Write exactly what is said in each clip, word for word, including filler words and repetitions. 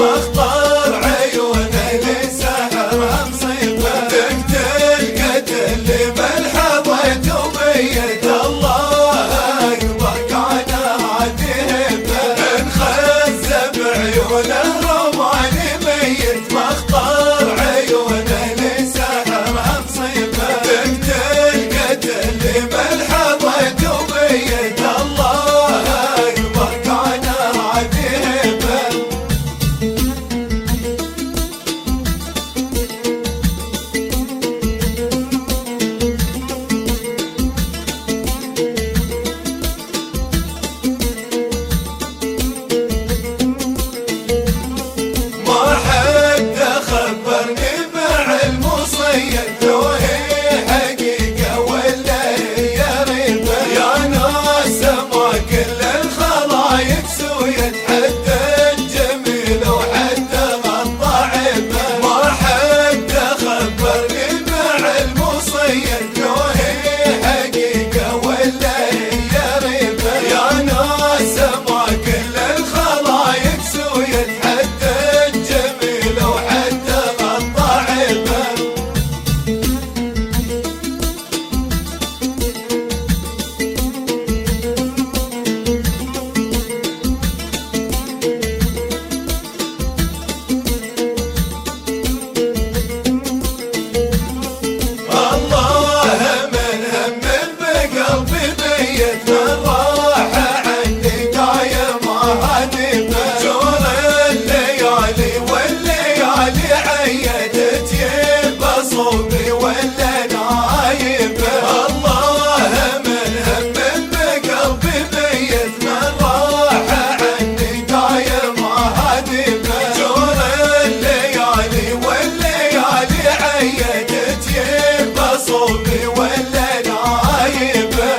مخطر عيونه لسحر مصيبة تقتل قتل ملحظة وميت الله أكبر كان عذيبه انخز بعيونه رماني ميت مخطر عيونه لسحر مصيبة تقتل قتل ملحظة وميت الله أكبر كان عذيبه ما حد خبرني مع المصيد لو هي حقيقة ولا هي ريبة يا ناس ما كل الخلايق سويت حتى الجميل وحتى الضعيبة ما حد خبرني مع المصيد لو هي حقيقة ولا هي ريبة يا ناس ما كل الخلايق سويت حتى الجميل وحتى الضعيبة الله من هم بقلبي ميت من راح عني دايم هادمه جور الليالي والليالي عيدت يبا صوبي ولا نايبه الله من هم بقلبي ميت من راح عني دايم هادمه جور الليالي والليالي عيدت يبا صوبي ولا نايبه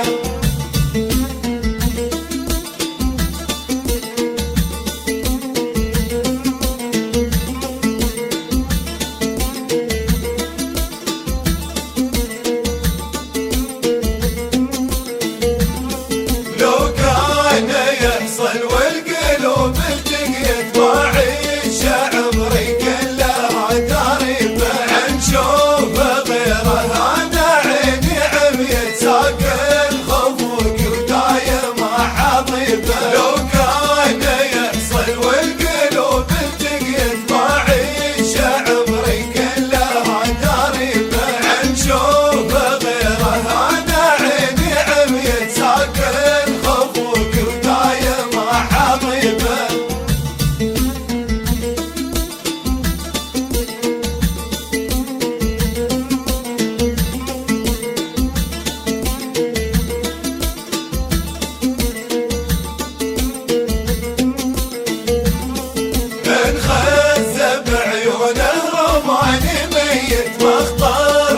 لو كان يحصل والقلوب التقيت ما عيش عمري كله تريبه عن شوف غيره انا عيني عميت ساق الخفوق ودايم حضيبه لو كان يحصل والقلوب التقيت ما عيش عمري كله تريبه عن شوف غيره انا عيني عميت ساق الخفوق ودايم حضيبه انخز بعيونه رماني ميت مخطر